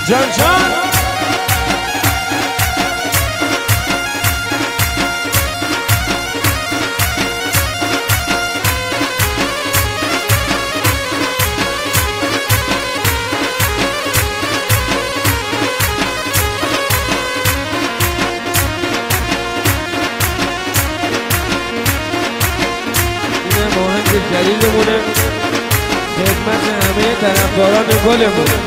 جان جان جلیلمونه خدمت همه طرفداران گلمونه.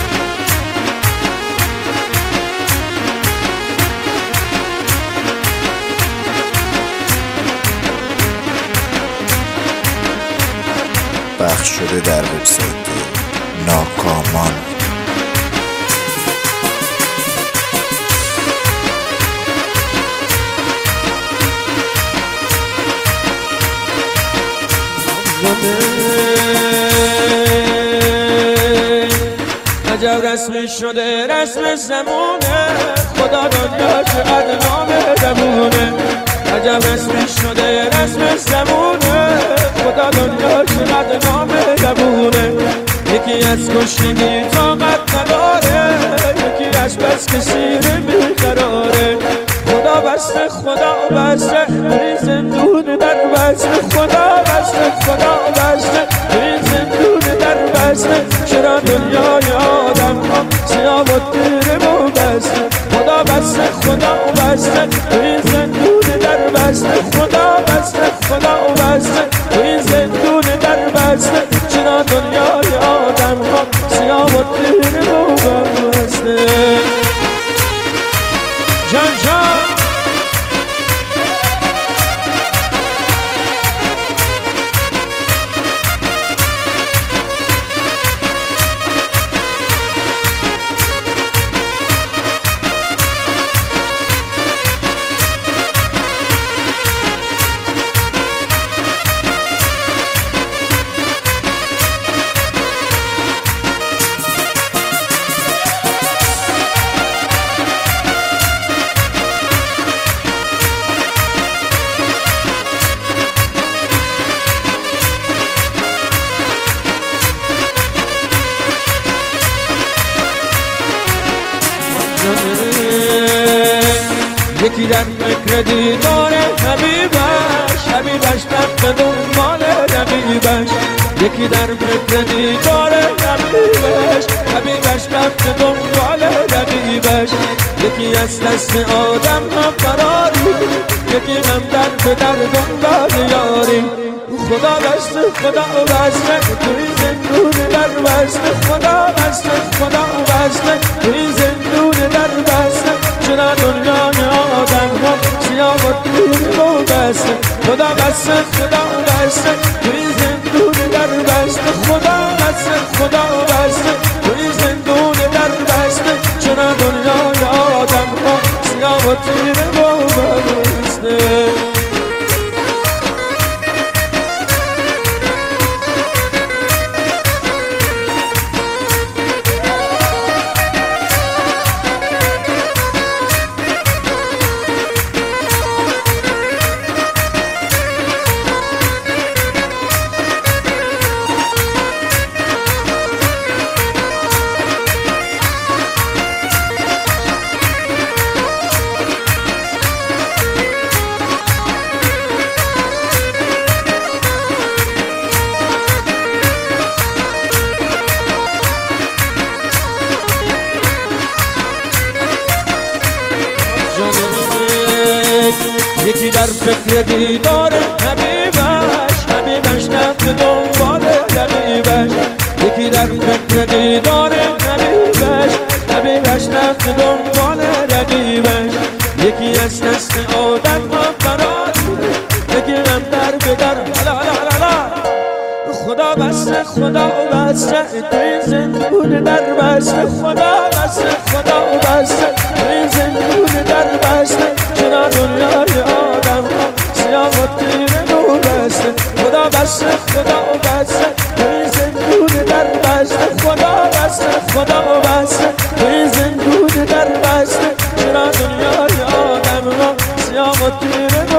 پخش شده در وبسایت ناکامان. عجب رسمی شده رسم زمونه، خدا دنیا چقدر نامهربونه. عجب رسمی شده رسم زمونه، خدا دنیا چقدر نامهربونه. یکی از کشتگی طاقت نداره، یکی از بس که سیر بیقراره. خدا بسته خدا بسته این زندون در بسته، خدا بسته خدا بسته این زندون در بسته. چرا دنیای آدم ها سیاه و تیره و بسته، خدا بسته خدا بسته این زندون در بسته، خدا بسته خدا بسته این زندون در بسته. چرا دنیای آدم ها سیاه و تیره و بسته. جان جان یکی در فکر دیدار حبیبش، حبیبش رفت دنبال رقیبش. یکی در فکر دیدار حبیبش، حبیبش رفت دنبال رقیبش. یکی از دست آدم ها فراری، یکی هم در به در دنبال یاری. خدا بسته خدا بسته توی زندون در بسته، خدا بسته خدا بسته توی زندون در بسته. چرا دنیای آدم ها سیاه و تیره و بسته، خدا بسته خدا بسته توی زندون در بسته، خدا بسته خدا بسته توی زندون در بسته. چرا دنیای آدم ها سیاه و تیره و بسته. یکی در فکر دیدار حبیبش، حبیبش رفت دنبال رقیبش. یکی در فکر دیدار حبیبش، حبیبش رفت دنبال رقیبش. یکی از دست آدم ها فراری، یکی هم در به در خدا بسته خدا بسته توی زندون در بسته، خدا بسته خدا بسته توی زندون در بسته. چرا دنیای آدم ها سیاه و تیره و بسته، خدا بسته خدا بسته توی زندون در بسته، خدا بسته خدا بسته توی زندون در بسته. چرا دنیای آدم ها سیاه و تیره